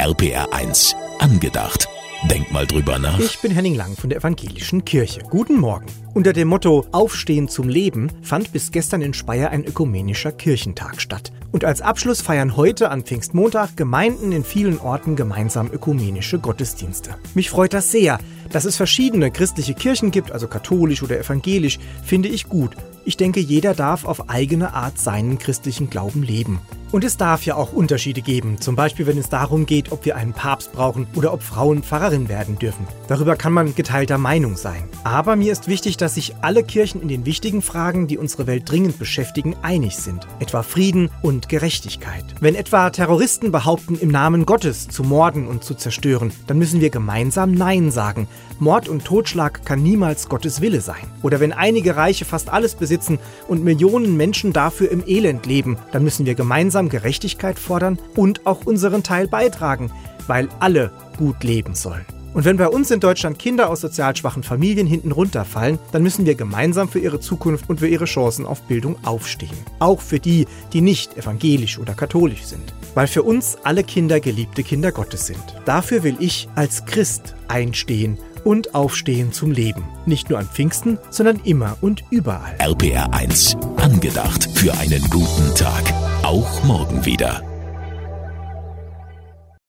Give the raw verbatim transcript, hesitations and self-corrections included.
R P R eins. Angedacht. Denk mal drüber nach. Ich bin Henning Lang von der Evangelischen Kirche. Guten Morgen. Unter dem Motto Aufstehen zum Leben fand bis gestern in Speyer ein ökumenischer Kirchentag statt. Und als Abschluss feiern heute an Pfingstmontag Gemeinden in vielen Orten gemeinsam ökumenische Gottesdienste. Mich freut das sehr. Dass es verschiedene christliche Kirchen gibt, also katholisch oder evangelisch, finde ich gut. Ich denke, jeder darf auf eigene Art seinen christlichen Glauben leben. Und es darf ja auch Unterschiede geben, zum Beispiel wenn es darum geht, ob wir einen Papst brauchen oder ob Frauen Pfarrerin werden dürfen. Darüber kann man geteilter Meinung sein. Aber mir ist wichtig, dass sich alle Kirchen in den wichtigen Fragen, die unsere Welt dringend beschäftigen, einig sind. Etwa Frieden und Gerechtigkeit. Wenn etwa Terroristen behaupten, im Namen Gottes zu morden und zu zerstören, dann müssen wir gemeinsam Nein sagen. Mord und Totschlag kann niemals Gottes Wille sein. Oder wenn einige Reiche fast alles besitzen und Millionen Menschen dafür im Elend leben, dann müssen wir gemeinsam Gerechtigkeit fordern und auch unseren Teil beitragen, weil alle gut leben sollen. Und wenn bei uns in Deutschland Kinder aus sozial schwachen Familien hinten runterfallen, dann müssen wir gemeinsam für ihre Zukunft und für ihre Chancen auf Bildung aufstehen. Auch für die, die nicht evangelisch oder katholisch sind. Weil für uns alle Kinder geliebte Kinder Gottes sind. Dafür will ich als Christ einstehen und aufstehen zum Leben. Nicht nur an Pfingsten, sondern immer und überall. R P R eins. Angedacht für einen guten Tag. Auch morgen wieder.